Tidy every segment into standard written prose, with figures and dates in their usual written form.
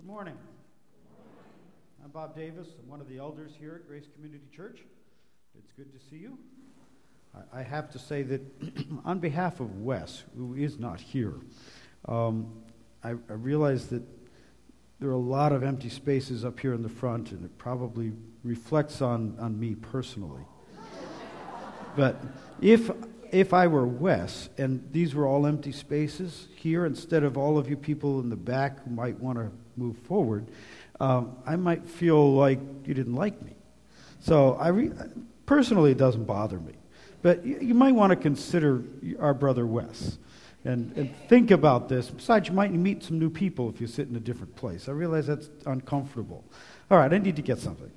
Morning. I'm Bob Davis. I'm one of the elders here at Grace Community Church. It's good to see you. I have to say that on behalf of Wes, who is not here, I realize that there are a lot of empty spaces up here in the front, and it probably reflects on me personally. But if I were Wes, and these were all empty spaces here, instead of all of you people in the back who might want to move forward, I might feel like you didn't like me. So personally, it doesn't bother me. But you might want to consider our brother Wes and think about this. Besides, you might meet some new people if you sit in a different place. I realize that's uncomfortable. All right, I need to get something.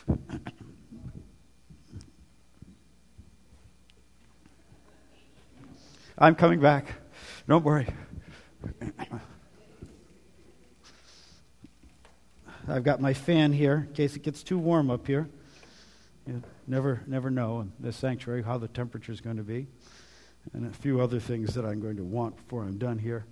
I'm coming back. Don't worry. I've got my fan here in case it gets too warm up here. You never know in this sanctuary how the temperature is going to be, and a few other things that I'm going to want before I'm done here.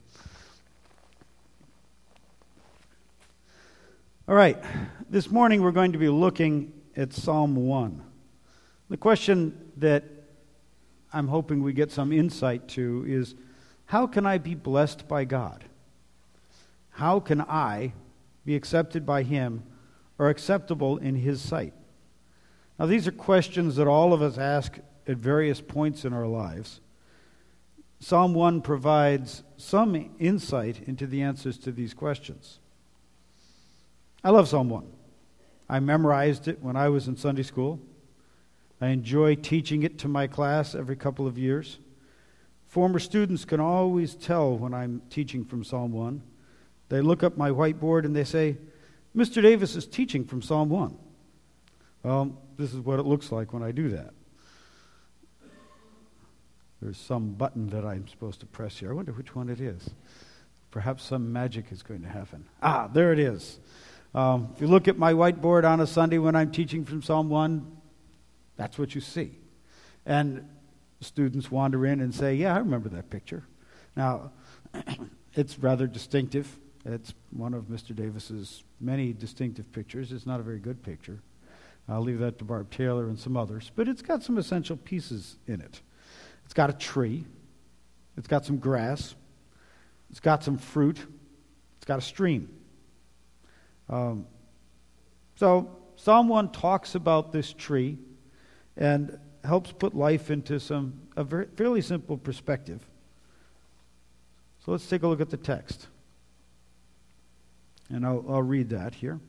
All right, this morning we're going to be looking at Psalm 1. The question that I'm hoping we get some insight to is, how can I be blessed by God? How can I be accepted by Him or acceptable in His sight? Now, these are questions that all of us ask at various points in our lives. Psalm 1 provides some insight into the answers to these questions. I love Psalm 1. I memorized it when I was in Sunday school. I enjoy teaching it to my class every couple of years. Former students can always tell when I'm teaching from Psalm 1. They look up my whiteboard and they say, "Mr. Davis is teaching from Psalm 1. Well, this is what it looks like when I do that. There's some button that I'm supposed to press here. I wonder which one it is. Perhaps some magic is going to happen. There it is. If you look at my whiteboard on a Sunday when I'm teaching from Psalm 1, that's what you see. And students wander in and say, "Yeah, I remember that picture." Now, it's rather distinctive. It's one of Mr. Davis's many distinctive pictures. It's not a very good picture. I'll leave that to Barb Taylor and some others. But it's got some essential pieces in it. It's got a tree. It's got some grass. It's got some fruit. It's got a stream. So Psalm 1 talks about this tree and helps put life into a fairly simple perspective. So let's take a look at the text. And I'll read that here.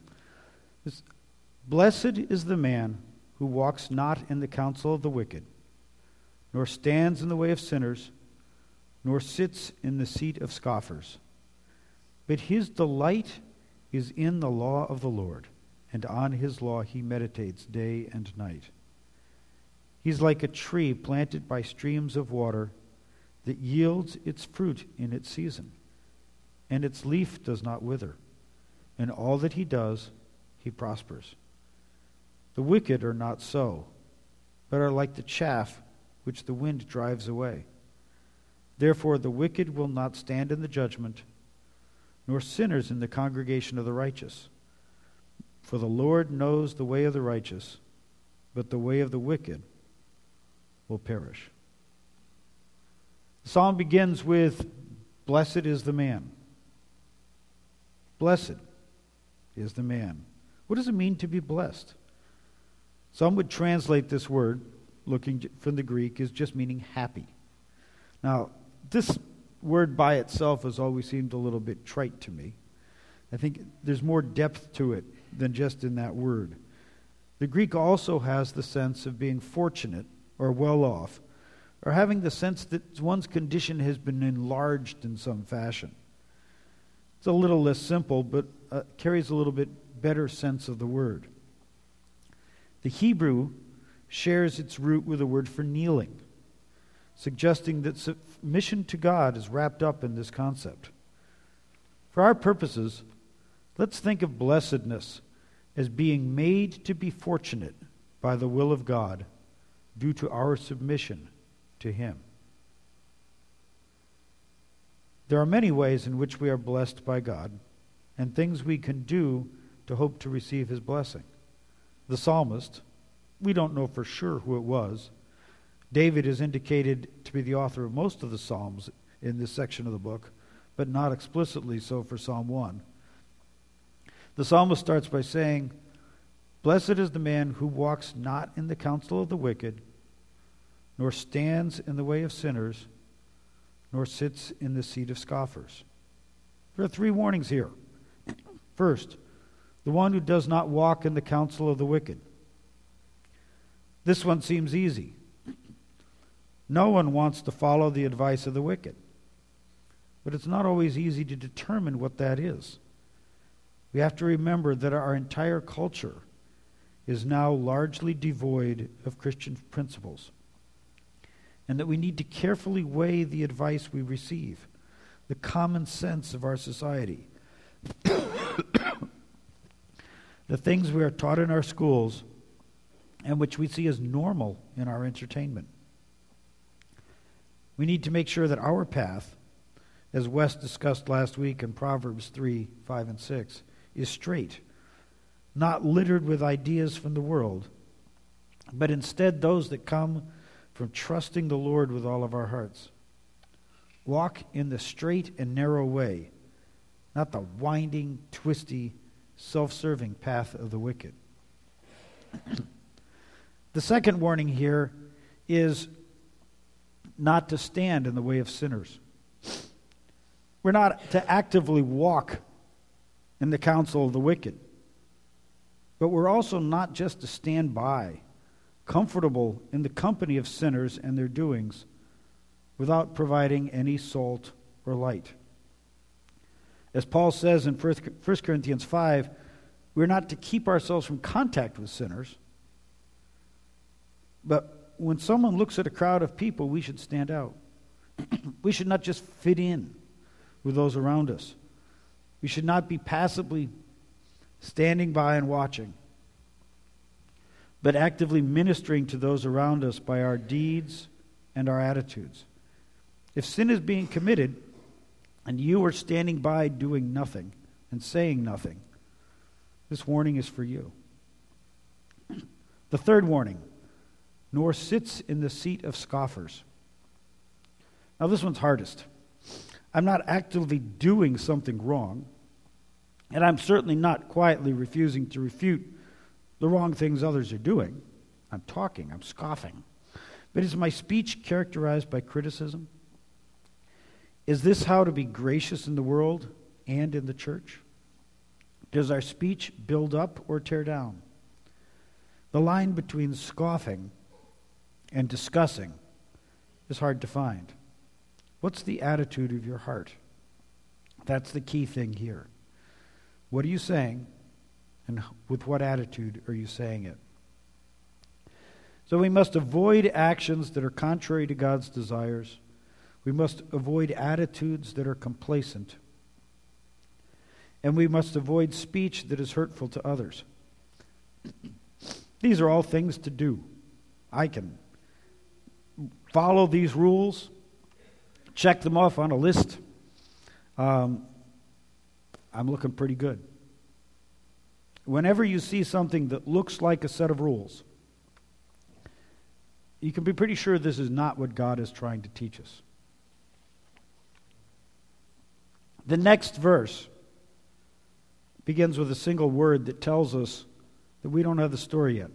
"Blessed is the man who walks not in the counsel of the wicked, nor stands in the way of sinners, nor sits in the seat of scoffers. But his delight is in the law of the Lord, and on his law he meditates day and night. He's like a tree planted by streams of water that yields its fruit in its season, and its leaf does not wither. In all that he does, he prospers. The wicked are not so, but are like the chaff which the wind drives away. Therefore the wicked will not stand in the judgment, nor sinners in the congregation of the righteous. For the Lord knows the way of the righteous, but the way of the wicked will perish." The psalm begins with, "Blessed is the man." Blessed is the man. What does it mean to be blessed? Some would translate this word, looking from the Greek, as just meaning happy. Now, this word by itself has always seemed a little bit trite to me. I think there's more depth to it than just in that word. The Greek also has the sense of being fortunate or well off, or having the sense that one's condition has been enlarged in some fashion. It's a little less simple, but carries a little bit better sense of the word. The Hebrew shares its root with the word for kneeling, suggesting that submission to God is wrapped up in this concept. For our purposes, let's think of blessedness as being made to be fortunate by the will of God due to our submission to Him. There are many ways in which we are blessed by God, and things we can do to hope to receive his blessing. The psalmist, we don't know for sure who it was. David is indicated to be the author of most of the Psalms in this section of the book, but not explicitly so for Psalm 1. The psalmist starts by saying, "Blessed is the man who walks not in the counsel of the wicked, nor stands in the way of sinners, nor sits in the seat of scoffers." There are three warnings here. First, the one who does not walk in the counsel of the wicked. This one seems easy. No one wants to follow the advice of the wicked. But it's not always easy to determine what that is. We have to remember that our entire culture is now largely devoid of Christian principles, and that we need to carefully weigh the advice we receive, the common sense of our society, the things we are taught in our schools, and which we see as normal in our entertainment. We need to make sure that our path, as Wes discussed last week in Proverbs 3, 5, and 6, is straight, not littered with ideas from the world, but instead those that come from trusting the Lord with all of our hearts. Walk in the straight and narrow way, not the winding, twisty, self-serving path of the wicked. The second warning here is not to stand in the way of sinners. We're not to actively walk in the counsel of the wicked, but we're also not just to stand by, comfortable in the company of sinners and their doings, without providing any salt or light. As Paul says in 1 Corinthians 5, we're not to keep ourselves from contact with sinners, but when someone looks at a crowd of people, we should stand out. We should not just fit in with those around us. We should not be passively standing by and watching, but actively ministering to those around us by our deeds and our attitudes. If sin is being committed and you are standing by doing nothing and saying nothing, this warning is for you. The third warning, nor sits in the seat of scoffers. Now this one's hardest. I'm not actively doing something wrong, and I'm certainly not quietly refusing to refute the wrong things others are doing. I'm talking, I'm scoffing. But is my speech characterized by criticism? Is this how to be gracious in the world and in the church? Does our speech build up or tear down? The line between scoffing and discussing is hard to find. What's the attitude of your heart? That's the key thing here. What are you saying, and with what attitude are you saying it? So we must avoid actions that are contrary to God's desires. We must avoid attitudes that are complacent. And we must avoid speech that is hurtful to others. These are all things to do. I can follow these rules, check them off on a list. I'm looking pretty good. Whenever you see something that looks like a set of rules, you can be pretty sure this is not what God is trying to teach us. The next verse begins with a single word that tells us that we don't have the story yet.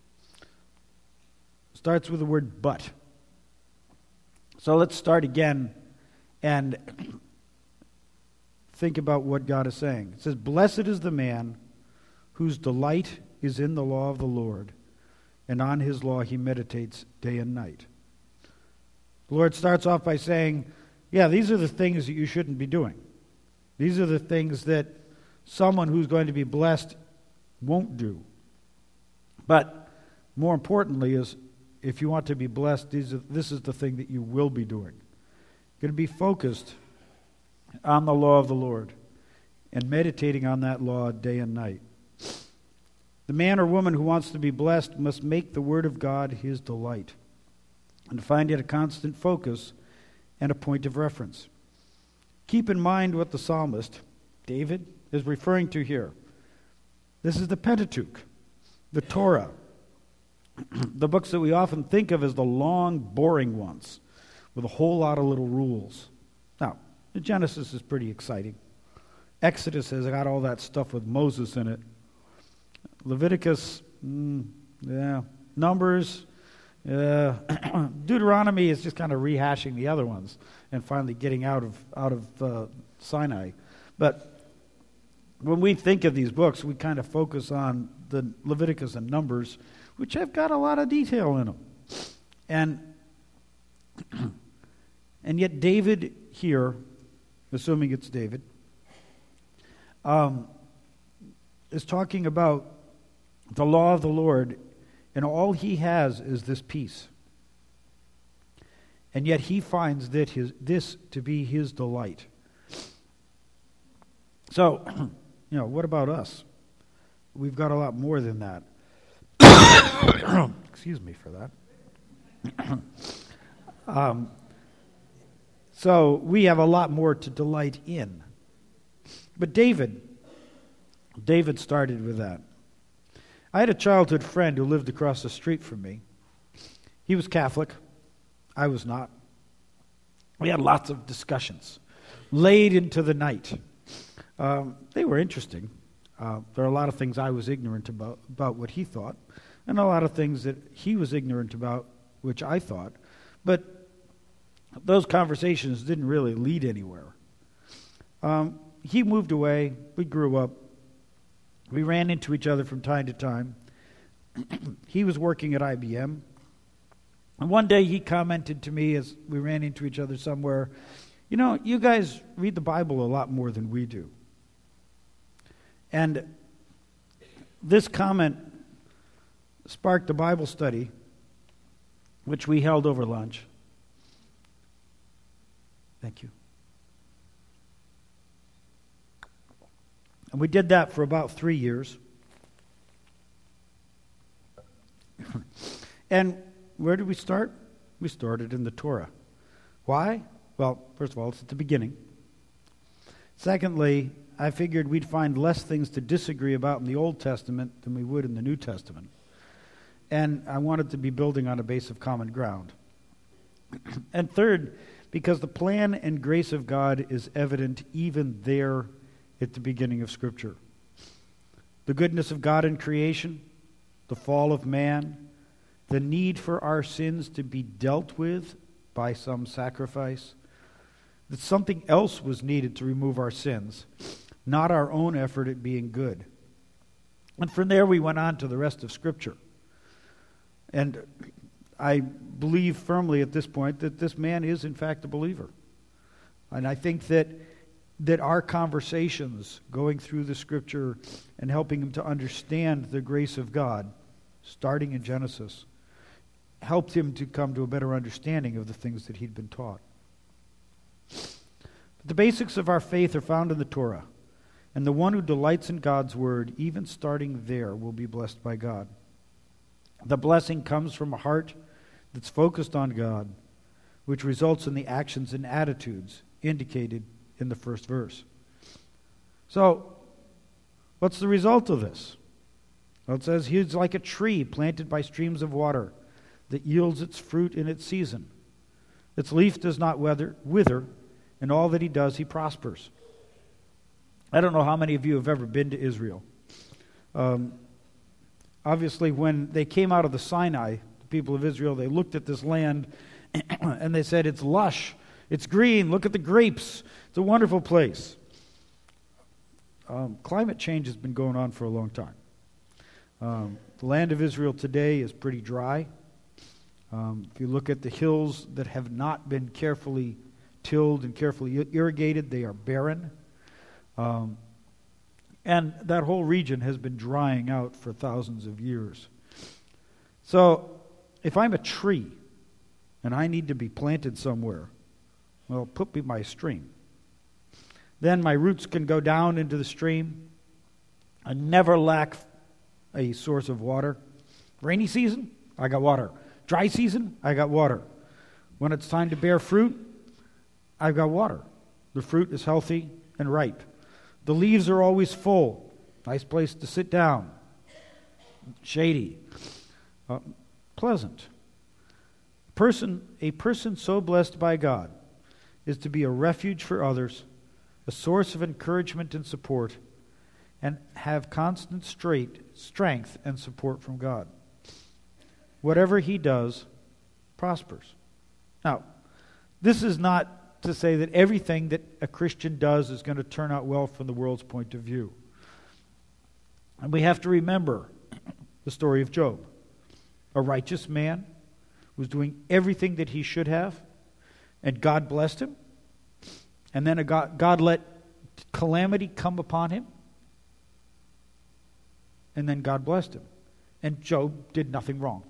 It starts with the word but. So let's start again and think about what God is saying. It says, "Blessed is the man whose delight is in the law of the Lord, and on his law he meditates day and night." The Lord starts off by saying, yeah, these are the things that you shouldn't be doing. These are the things that someone who's going to be blessed won't do. But more importantly is, if you want to be blessed, this is the thing that you will be doing. You're going to be focused on the law of the Lord and meditating on that law day and night. The man or woman who wants to be blessed must make the Word of God his delight and find it a constant focus and a point of reference. Keep in mind what the psalmist, David, is referring to here. This is the Pentateuch, the Torah, the books that we often think of as the long, boring ones with a whole lot of little rules. Now, Genesis is pretty exciting. Exodus has got all that stuff with Moses in it. Leviticus, yeah. Numbers, Deuteronomy is just kind of rehashing the other ones and finally getting out of Sinai. But when we think of these books, we kind of focus on the Leviticus and Numbers, which have got a lot of detail in them. And yet David here, assuming it's David, is talking about the law of the Lord, and all he has is this peace. And yet he finds this to be his delight. So, what about us? We've got a lot more than that. Excuse me for that. So we have a lot more to delight in. But David started with that. I had a childhood friend who lived across the street from me. He was Catholic. I was not. We had lots of discussions, late into the night. They were interesting. There are a lot of things I was ignorant about what he thought, and a lot of things that he was ignorant about, which I thought. But those conversations didn't really lead anywhere. He moved away. We grew up. We ran into each other from time to time. He was working at IBM. And one day he commented to me as we ran into each other somewhere, you guys read the Bible a lot more than we do. And this comment sparked a Bible study, which we held over lunch. Thank you. And we did that for about 3 years. And where did we start? We started in the Torah. Why? Well, first of all, it's at the beginning. Secondly, I figured we'd find less things to disagree about in the Old Testament than we would in the New Testament. And I wanted to be building on a base of common ground. And third, because the plan and grace of God is evident even there at the beginning of Scripture. The goodness of God in creation, the fall of man, the need for our sins to be dealt with by some sacrifice, that something else was needed to remove our sins, not our own effort at being good. And from there we went on to the rest of Scripture. And I believe firmly at this point that this man is in fact a believer. And I think that our conversations going through the Scripture and helping him to understand the grace of God, starting in Genesis, helped him to come to a better understanding of the things that he'd been taught. But the basics of our faith are found in the Torah, and the one who delights in God's word, even starting there, will be blessed by God. The blessing comes from a heart that's focused on God, which results in the actions and attitudes indicated in the first verse. So, what's the result of this? Well, it says, he's like a tree planted by streams of water that yields its fruit in its season. Its leaf does not wither, and all that he does, he prospers. I don't know how many of you have ever been to Israel. Obviously, when they came out of the Sinai, the people of Israel, they looked at this land and they said, it's lush, it's green, look at the grapes, it's a wonderful place. Climate change has been going on for a long time. The land of Israel today is pretty dry. If you look at the hills that have not been carefully tilled and carefully irrigated, they are barren. And that whole region has been drying out for thousands of years. So, if I'm a tree and I need to be planted somewhere, well, put me by a stream. Then my roots can go down into the stream. I never lack a source of water. Rainy season, I got water. Dry season, I got water. When it's time to bear fruit, I've got water. The fruit is healthy and ripe. The leaves are always full. Nice place to sit down. Shady. Pleasant. A person so blessed by God is to be a refuge for others, a source of encouragement and support, and have constant strength and support from God. Whatever he does prospers. Now, this is not to say that everything that a Christian does is going to turn out well from the world's point of view. And we have to remember the story of Job. A righteous man was doing everything that he should have, and God blessed him. And then God let calamity come upon him, and then God blessed him. And Job did nothing wrong.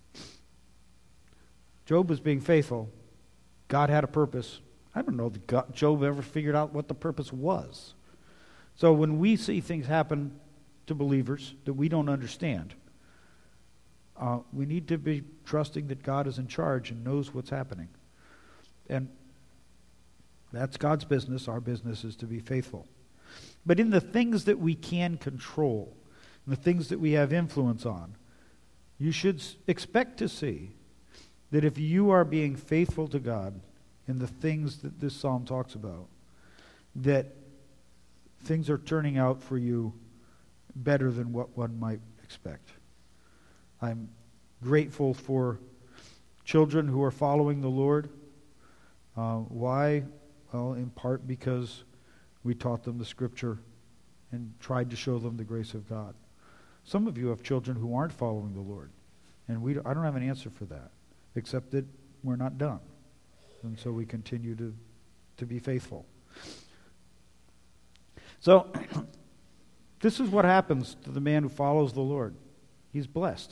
Job was being faithful. God had a purpose. I don't know that Job ever figured out what the purpose was. So when we see things happen to believers that we don't understand, we need to be trusting that God is in charge and knows what's happening. And that's God's business. Our business is to be faithful. But in the things that we can control, in the things that we have influence on, you should expect to see that if you are being faithful to God in the things that this psalm talks about, that things are turning out for you better than what one might expect. I'm grateful for children who are following the Lord. Why? Well, in part because we taught them the Scripture and tried to show them the grace of God. Some of you have children who aren't following the Lord, and I don't have an answer for that, except that we're not done. And so we continue to be faithful. So, this is what happens to the man who follows the Lord. He's blessed.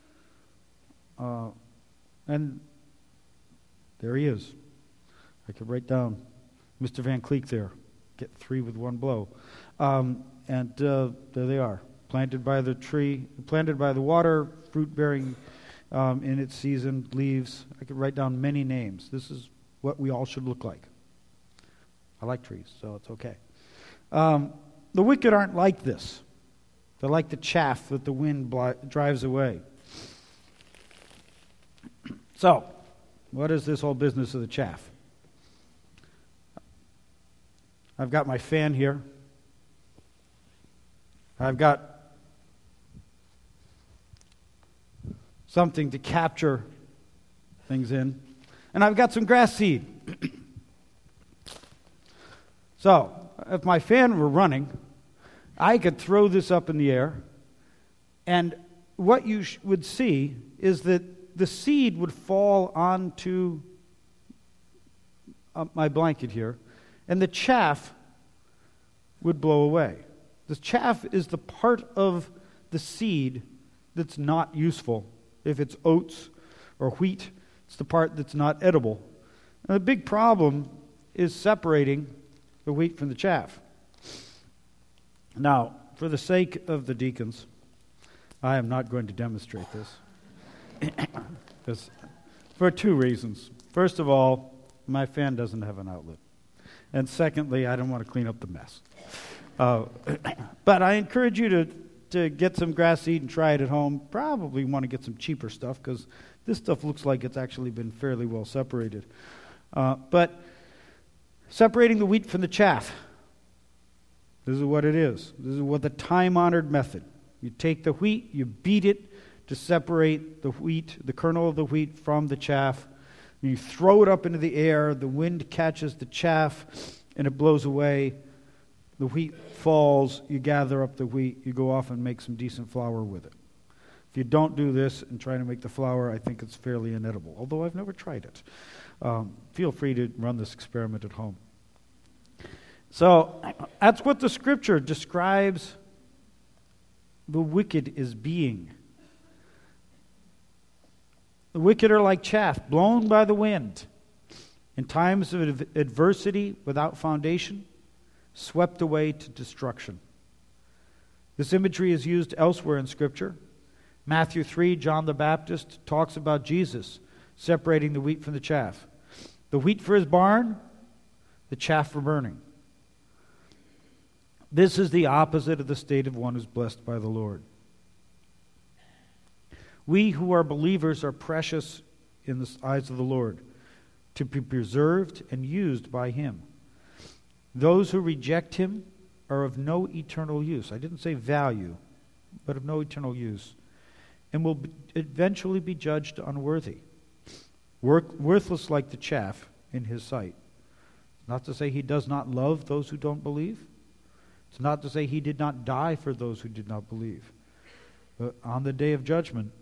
And there he is. I could write down Mr. Van Cleek there. Get 3 with 1 blow. And there they are. Planted by the tree, planted by the water, fruit bearing in its season, leaves. I could write down many names. This is what we all should look like. I like trees, so it's okay. The wicked aren't like this. They're like the chaff that the wind drives away. So, what is this whole business of the chaff? I've got my fan here. I've got something to capture things in. And I've got some grass seed. So, if my fan were running, I could throw this up in the air, and what you would see is that the seed would fall onto my blanket here, and the chaff would blow away. The chaff is the part of the seed that's not useful. If it's oats or wheat, it's the part that's not edible. And the big problem is separating the wheat from the chaff. Now, for the sake of the deacons, I am not going to demonstrate this. For 2 reasons. First of all, my fan doesn't have an outlet. And secondly, I don't want to clean up the mess. But I encourage you to get some grass seed and try it at home. Probably want to get some cheaper stuff because this stuff looks like it's actually been fairly well separated. But separating the wheat from the chaff. This is what it is. This is what the time-honored method. You take the wheat, you beat it to separate the wheat, the kernel of the wheat from the chaff. You throw it up into the air, the wind catches the chaff, and it blows away. The wheat falls, you gather up the wheat, you go off and make some decent flour with it. If you don't do this and try to make the flour, I think it's fairly inedible, although I've never tried it. Feel free to run this experiment at home. So, that's what the Scripture describes the wicked as being. The wicked are like chaff, blown by the wind. In times of adversity, without foundation, swept away to destruction. This imagery is used elsewhere in Scripture. Matthew 3, John the Baptist talks about Jesus separating the wheat from the chaff. The wheat for his barn, the chaff for burning. This is the opposite of the state of one who's blessed by the Lord. We who are believers are precious in the eyes of the Lord, to be preserved and used by Him. Those who reject Him are of no eternal use. I didn't say value, but of no eternal use, and will eventually be judged unworthy, worthless like the chaff in His sight. Not to say He does not love those who don't believe. It's not to say He did not die for those who did not believe. But on the day of judgment,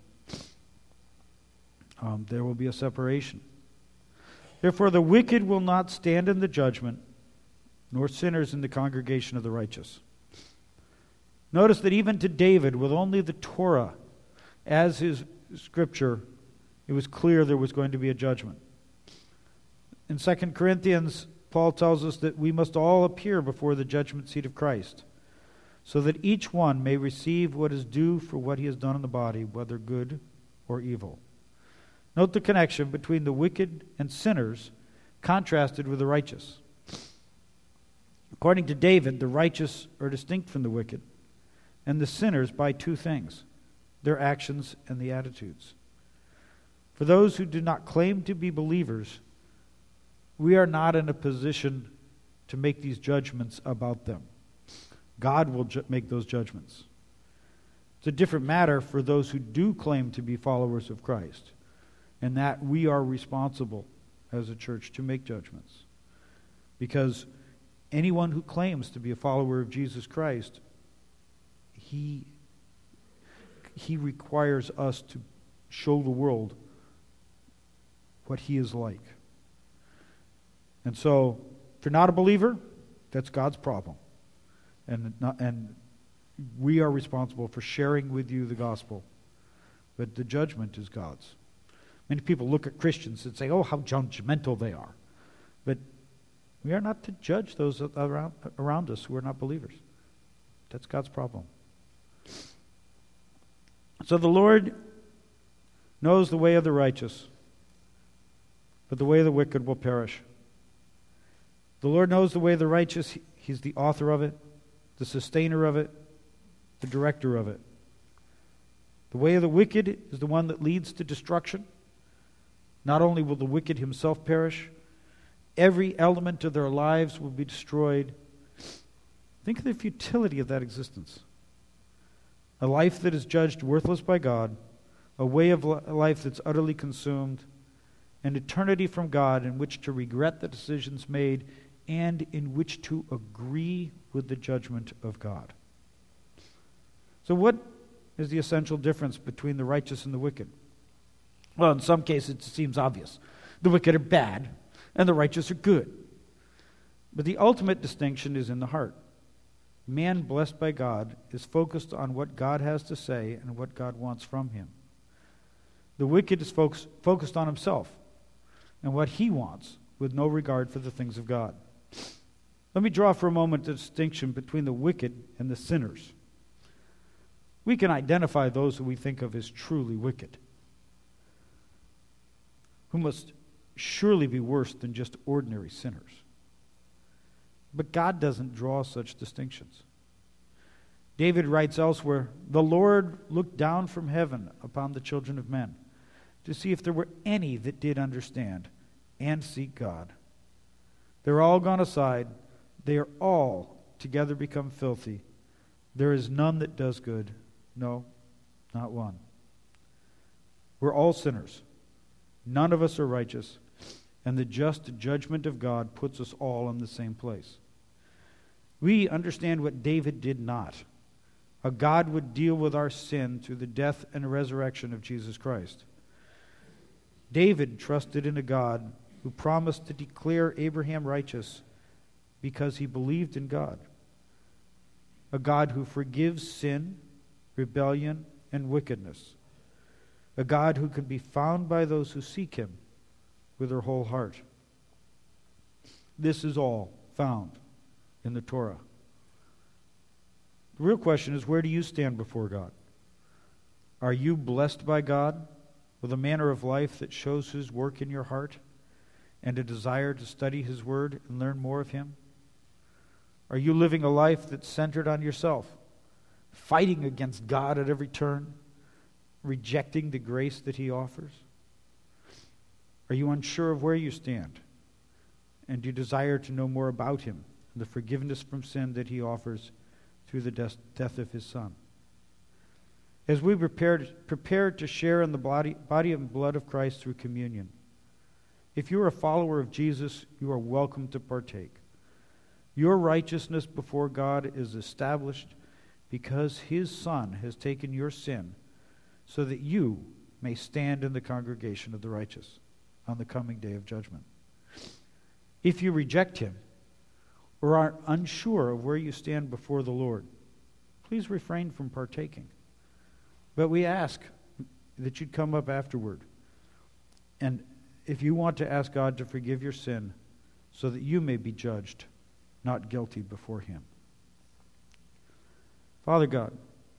there will be a separation. Therefore, the wicked will not stand in the judgment, nor sinners in the congregation of the righteous. Notice that even to David, with only the Torah as his scripture, it was clear there was going to be a judgment. In 2 Corinthians, Paul tells us that we must all appear before the judgment seat of Christ, so that each one may receive what is due for what he has done in the body, whether good or evil. Note the connection between the wicked and sinners contrasted with the righteous. According to David, the righteous are distinct from the wicked, and the sinners by two things: their actions and the attitudes. For those who do not claim to be believers, we are not in a position to make these judgments about them. God will make those judgments. It's a different matter for those who do claim to be followers of Christ, and that we are responsible as a church to make judgments. Because anyone who claims to be a follower of Jesus Christ, he requires us to show the world what He is like. And so, if you're not a believer, that's God's problem. And we are responsible for sharing with you the gospel. But the judgment is God's. Many people look at Christians and say, oh, how judgmental they are. But we are not to judge those around us who are not believers. That's God's problem. So the Lord knows the way of the righteous, but the way of the wicked will perish. The Lord knows the way of the righteous. He's the author of it, the sustainer of it, the director of it. The way of the wicked is the one that leads to destruction. Not only will the wicked himself perish, every element of their lives will be destroyed. Think of the futility of that existence. A life that is judged worthless by God, a way of life that's utterly consumed, an eternity from God in which to regret the decisions made and in which to agree with the judgment of God. So what is the essential difference between the righteous and the wicked? Well, in some cases it seems obvious. The wicked are bad and the righteous are good. But the ultimate distinction is in the heart. Man blessed by God is focused on what God has to say and what God wants from him. The wicked is focused on himself and what he wants, with no regard for the things of God. Let me draw for a moment the distinction between the wicked and the sinners. We can identify those who we think of as truly wicked, who must surely be worse than just ordinary sinners. But God doesn't draw such distinctions. David writes elsewhere, "The Lord looked down from heaven upon the children of men to see if there were any that did understand and seek God. They're all gone aside. They are all together become filthy. There is none that does good. No, not one." We're all sinners. None of us are righteous. And the just judgment of God puts us all in the same place. We understand what David did not. A God would deal with our sin through the death and resurrection of Jesus Christ. David trusted in a God who promised to declare Abraham righteous because he believed in God. A God who forgives sin, rebellion, and wickedness. A God who can be found by those who seek him with their whole heart. This is all found in the Torah. The real question is, where do you stand before God? Are you blessed by God with a manner of life that shows His work in your heart and a desire to study His Word and learn more of Him? Are you living a life that's centered on yourself, fighting against God at every turn, rejecting the grace that He offers? Are you unsure of where you stand? And do you desire to know more about Him and the forgiveness from sin that He offers through the death of His Son? As we prepare to share in the body and blood of Christ through communion, if you are a follower of Jesus, you are welcome to partake. Your righteousness before God is established because His Son has taken your sin so that you may stand in the congregation of the righteous on the coming day of judgment. If you reject Him or are unsure of where you stand before the Lord, please refrain from partaking. But we ask that you'd come up afterward. And if you want to ask God to forgive your sin so that you may be judged, not guilty before Him. Father God,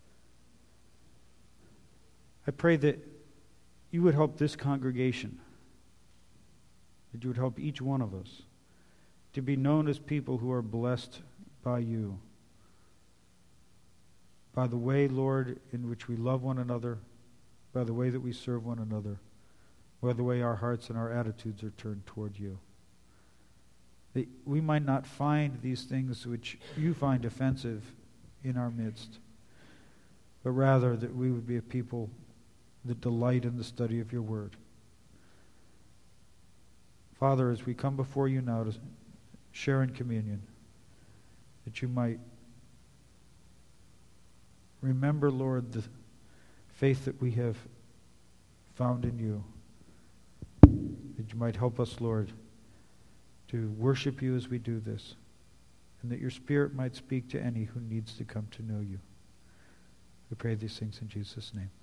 I pray that you would help this congregation, that you would help each one of us to be known as people who are blessed by you, by the way, Lord, in which we love one another, by the way that we serve one another, by the way our hearts and our attitudes are turned toward you. That we might not find these things which you find offensive in our midst, but rather that we would be a people that delight in the study of your word. Father, as we come before you now to share in communion, that you might remember, Lord, the faith that we have found in you, that you might help us, Lord, to worship you as we do this, and that your Spirit might speak to any who needs to come to know you. We pray these things in Jesus' name.